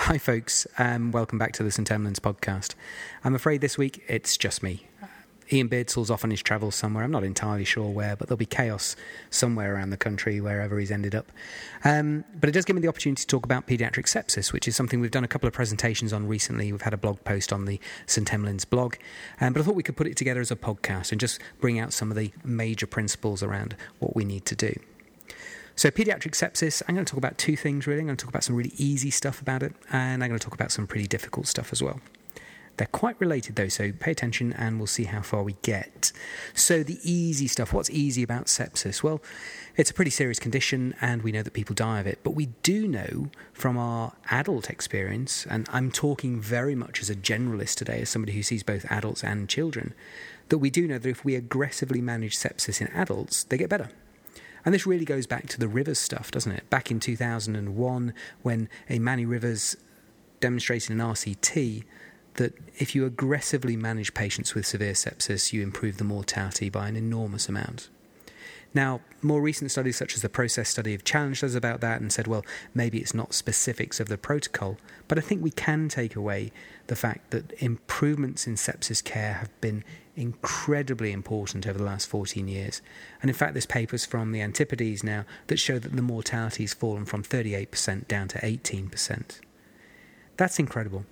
Hi folks, welcome back to the St Emlyn's podcast. I'm afraid this week it's just me. Ian Beardsall's off on his travels somewhere, I'm not entirely sure where, but there'll be chaos somewhere around the country, wherever he's ended up. But it does give me the opportunity to talk about paediatric sepsis, which is something we've done a couple of presentations on recently. We've had a blog post on the St Emlyn's blog, but I thought we could put it together as a podcast and just bring out some of the major principles around what we need to do. So paediatric sepsis, I'm going to talk about two things really. I'm going to talk about some really easy stuff about it, and I'm going to talk about some pretty difficult stuff as well. They're quite related though, so pay attention and we'll see how far we get. So the easy stuff, what's easy about sepsis? Well, it's a pretty serious condition and we know that people die of it, but we do know from our adult experience, and I'm talking very much as a generalist today, as somebody who sees both adults and children, that we do know that if we aggressively manage sepsis in adults, they get better. And this really goes back to the Rivers stuff, doesn't it? Back in 2001, when a Manny Rivers demonstrated in RCT that if you aggressively manage patients with severe sepsis, you improve the mortality by an enormous amount. Now, more recent studies such as the PROCESS study have challenged us about that and said, well, maybe it's not specifics of the protocol, but I think we can take away the fact that improvements in sepsis care have been incredibly important over the last 14 years. And in fact, there's papers from the Antipodes now that show that the mortality has fallen from 38% down to 18%. That's incredible.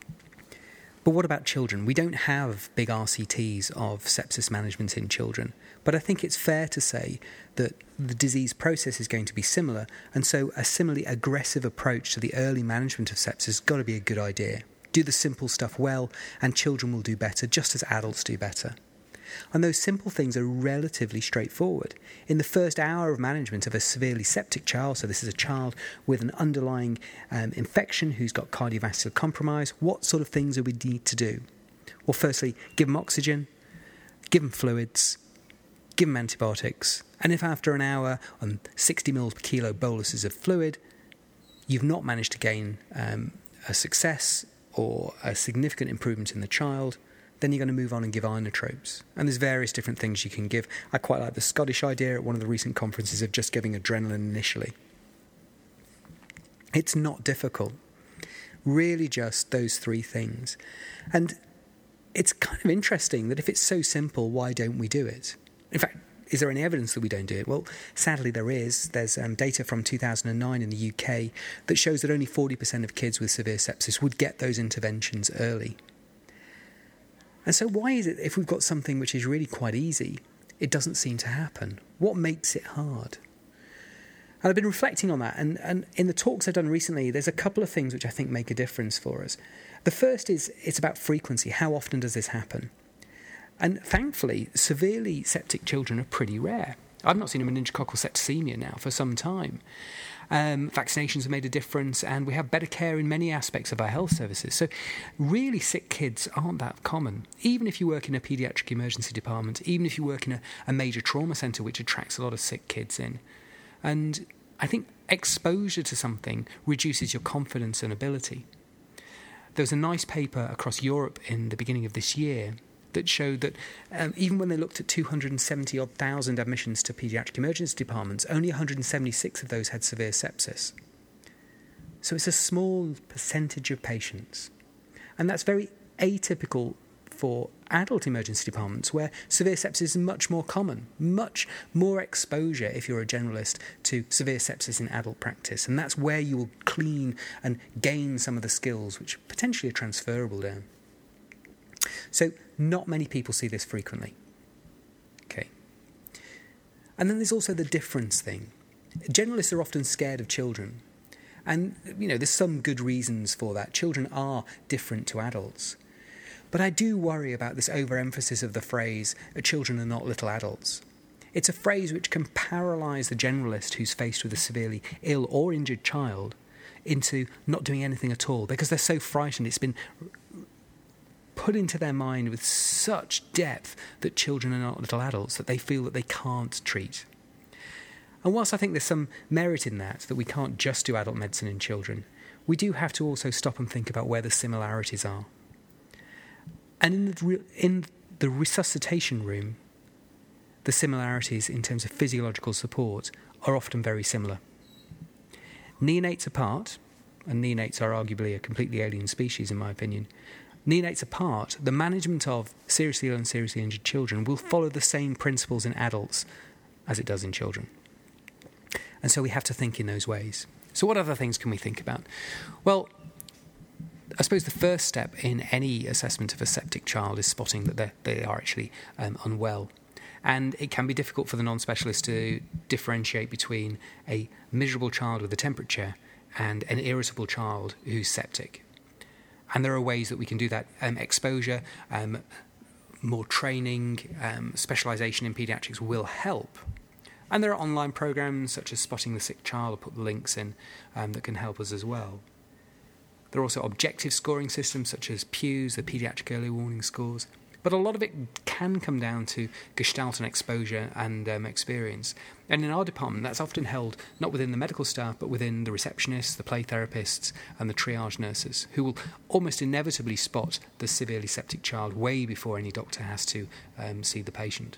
But what about children? We don't have big RCTs of sepsis management in children, but I think it's fair to say that the disease process is going to be similar, and so a similarly aggressive approach to the early management of sepsis has got to be a good idea. Do the simple stuff well, and children will do better, just as adults do better. And those simple things are relatively straightforward. In the first hour of management of a severely septic child, so this is a child with an underlying infection who's got cardiovascular compromise, what sort of things do we need to do? Well, firstly, give them oxygen, give them fluids, give them antibiotics, and if after an hour on 60 ml per kilo boluses of fluid, you've not managed to gain a success or a significant improvement in the child, then you're going to move on and give inotropes. And there's various different things you can give. I quite like the Scottish idea at one of the recent conferences of just giving adrenaline initially. It's not difficult. Really just those three things. And it's kind of interesting that if it's so simple, why don't we do it? In fact, is there any evidence that we don't do it? Well, sadly there is. There's data from 2009 in the UK that shows that only 40% of kids with severe sepsis would get those interventions early. And so why is it, if we've got something which is really quite easy, it doesn't seem to happen? What makes it hard? And I've been reflecting on that, and in the talks I've done recently, there's a couple of things which I think make a difference for us. The first is, it's about frequency. How often does this happen? And thankfully, severely septic children are pretty rare. I've not seen a meningococcal septicemia now for some time. Vaccinations have made a difference, and we have better care in many aspects of our health services. So really sick kids aren't that common. Even if you work in a paediatric emergency department, even if you work in a major trauma centre which attracts a lot of sick kids in. And I think exposure to something reduces your confidence and ability. There was a nice paper across Europe in the beginning of this year that showed that even when they looked at 270,000 admissions to paediatric emergency departments, only 176 of those had severe sepsis. So it's a small percentage of patients. And that's very atypical for adult emergency departments, where severe sepsis is much more common, much more exposure, if you're a generalist, to severe sepsis in adult practice. And that's where you will clean and gain some of the skills which potentially are transferable down. So not many people see this frequently. Okay. And then there's also the difference thing. Generalists are often scared of children. And, there's some good reasons for that. Children are different to adults. But I do worry about this overemphasis of the phrase, children are not little adults. It's a phrase which can paralyse the generalist who's faced with a severely ill or injured child into not doing anything at all, because they're so frightened. It's been put into their mind with such depth that children are not little adults that they feel that they can't treat. And whilst I think there's some merit in that we can't just do adult medicine in children, we do have to also stop and think about where the similarities are. And in the resuscitation room, the similarities in terms of physiological support are often very similar. Neonates apart, and neonates are arguably a completely alien species in my opinion, neonates apart, the management of seriously ill and seriously injured children will follow the same principles in adults as it does in children. And so we have to think in those ways. So what other things can we think about? Well, I suppose the first step in any assessment of a septic child is spotting that they are actually unwell. And it can be difficult for the non-specialist to differentiate between a miserable child with a temperature and an irritable child who's septic. And there are ways that we can do that. Exposure, more training, specialisation in paediatrics will help. And there are online programs such as Spotting the Sick Child, I'll put the links in, that can help us as well. There are also objective scoring systems such as Pew's, the Paediatric Early Warning Scores. But a lot of it can come down to gestalt and exposure and experience. And in our department, that's often held not within the medical staff, but within the receptionists, the play therapists, and the triage nurses, who will almost inevitably spot the severely septic child way before any doctor has to see the patient.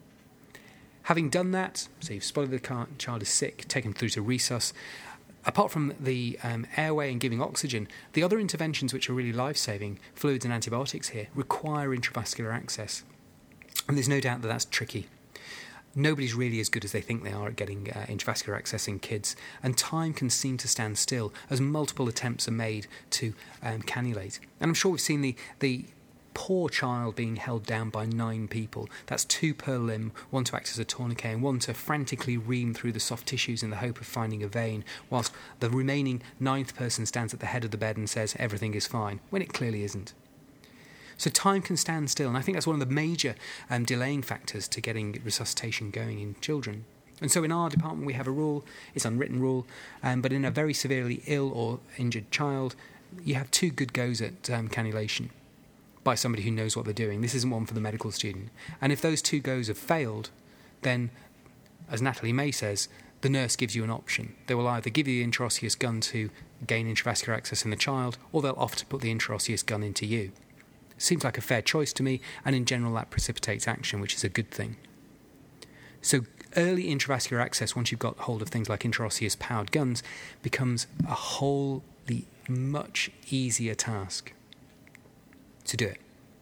Having done that, so you've spotted the child is sick, taken through to resus. Apart from the airway and giving oxygen, the other interventions which are really life-saving, fluids and antibiotics here, require intravascular access. And there's no doubt that that's tricky. Nobody's really as good as they think they are at getting intravascular access in kids, and time can seem to stand still as multiple attempts are made to cannulate. And I'm sure we've seen the poor child being held down by 9 people. That's 2 per limb, 1 to act as a tourniquet and 1 to frantically ream through the soft tissues in the hope of finding a vein, whilst the remaining 9th person stands at the head of the bed and says everything is fine, when it clearly isn't. So time can stand still, and I think that's one of the major delaying factors to getting resuscitation going in children. And so in our department we have a rule, it's an unwritten rule, but in a very severely ill or injured child, you have 2 good goes at cannulation by somebody who knows what they're doing. This isn't one for the medical student. And if those 2 goes have failed, then, as Natalie May says, the nurse gives you an option. They will either give you the intraosseous gun to gain intravascular access in the child, or they'll opt to put the intraosseous gun into you. Seems like a fair choice to me, and in general that precipitates action, which is a good thing. So early intravascular access, once you've got hold of things like intraosseous powered guns, becomes a wholly much easier task to do it.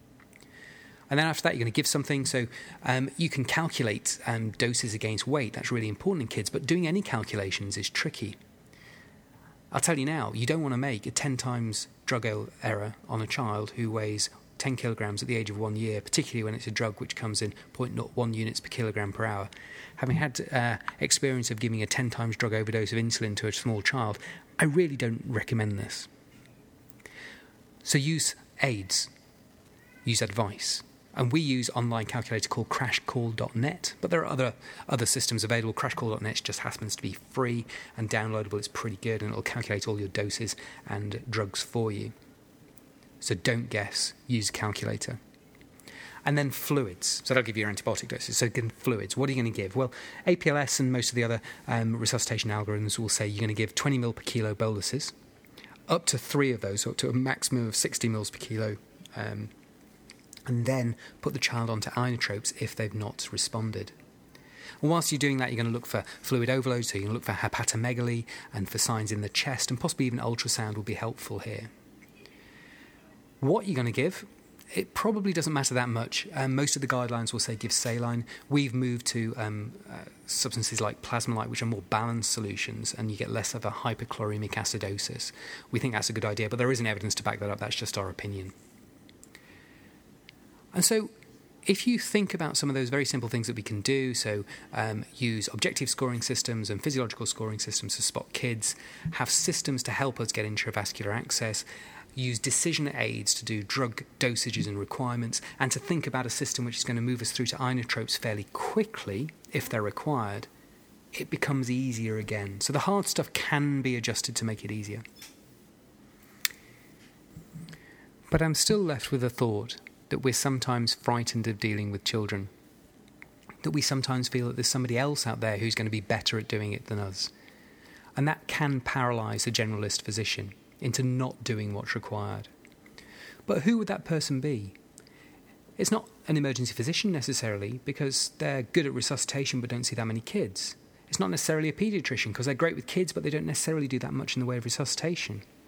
And then after that, you're going to give something. So you can calculate doses against weight. That's really important in kids. But doing any calculations is tricky. I'll tell you now, you don't want to make a 10 times drug error on a child who weighs 10 kilograms at the age of 1 year, particularly when it's a drug which comes in 0.01 units per kilogram per hour. Having had experience of giving a 10 times drug overdose of insulin to a small child, I really don't recommend this. So use aids. Use advice. And we use online calculator called crashcall.net, but there are other systems available. Crashcall.net just happens to be free and downloadable. It's pretty good, and it'll calculate all your doses and drugs for you. So don't guess, use a calculator. And then fluids. So that'll give you your antibiotic doses. So again, fluids. What are you going to give? Well, APLS and most of the other resuscitation algorithms will say you're going to give 20 ml per kilo boluses, up to 3 of those, so up to a maximum of 60 ml per kilo, and then put the child onto inotropes if they've not responded. And whilst you're doing that, you're going to look for fluid overload, so you're going to look for hepatomegaly and for signs in the chest, and possibly even ultrasound will be helpful here. What you're going to give, it probably doesn't matter that much. Most of the guidelines will say give saline. We've moved to substances like Plasma-Lyte, which are more balanced solutions, and you get less of a hyperchloremic acidosis. We think that's a good idea, but there isn't evidence to back that up. That's just our opinion. And so if you think about some of those very simple things that we can do, so use objective scoring systems and physiological scoring systems to spot kids, have systems to help us get intravascular access, use decision aids to do drug dosages and requirements, and to think about a system which is going to move us through to inotropes fairly quickly, if they're required, it becomes easier again. So the hard stuff can be adjusted to make it easier. But I'm still left with a thought that we're sometimes frightened of dealing with children, that we sometimes feel that there's somebody else out there who's going to be better at doing it than us. And that can paralyse a generalist physician into not doing what's required. But who would that person be? It's not an emergency physician necessarily, because they're good at resuscitation but don't see that many kids. It's not necessarily a paediatrician, because they're great with kids but they don't necessarily do that much in the way of resuscitation.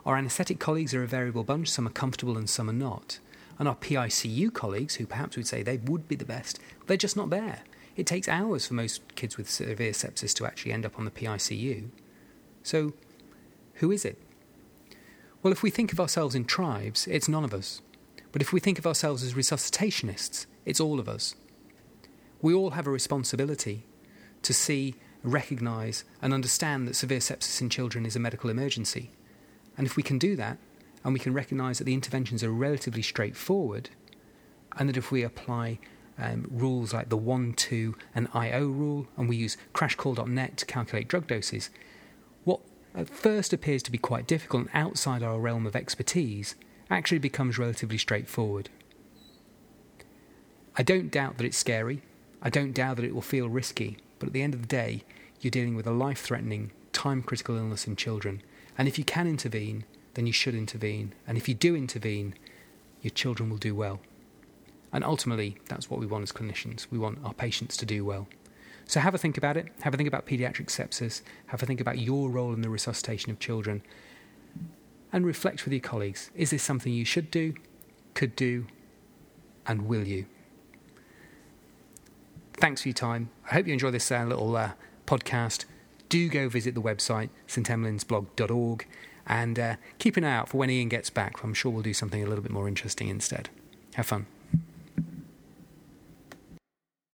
Our anaesthetic colleagues are a variable bunch. Some are comfortable and some are not. And our PICU colleagues, who perhaps would say they would be the best, they're just not there. It takes hours for most kids with severe sepsis to actually end up on the PICU. So, who is it? Well, if we think of ourselves in tribes, it's none of us. But if we think of ourselves as resuscitationists, it's all of us. We all have a responsibility to see, recognise and understand that severe sepsis in children is a medical emergency. And if we can do that, and we can recognise that the interventions are relatively straightforward, and that if we apply rules like the 1, 2 and IO rule, and we use crashcall.net to calculate drug doses, what at first appears to be quite difficult and outside our realm of expertise actually becomes relatively straightforward. I don't doubt that it's scary. I don't doubt that it will feel risky. But at the end of the day, you're dealing with a life-threatening, time-critical illness in children. And if you can intervene, then you should intervene. And if you do intervene, your children will do well. And ultimately, that's what we want as clinicians. We want our patients to do well. So have a think about it. Have a think about paediatric sepsis. Have a think about your role in the resuscitation of children. And reflect with your colleagues. Is this something you should do, could do, and will you? Thanks for your time. I hope you enjoy this little podcast. Do go visit the website, stemlinsblog.org, and keep an eye out for when Ian gets back. I'm sure we'll do something a little bit more interesting instead. Have fun.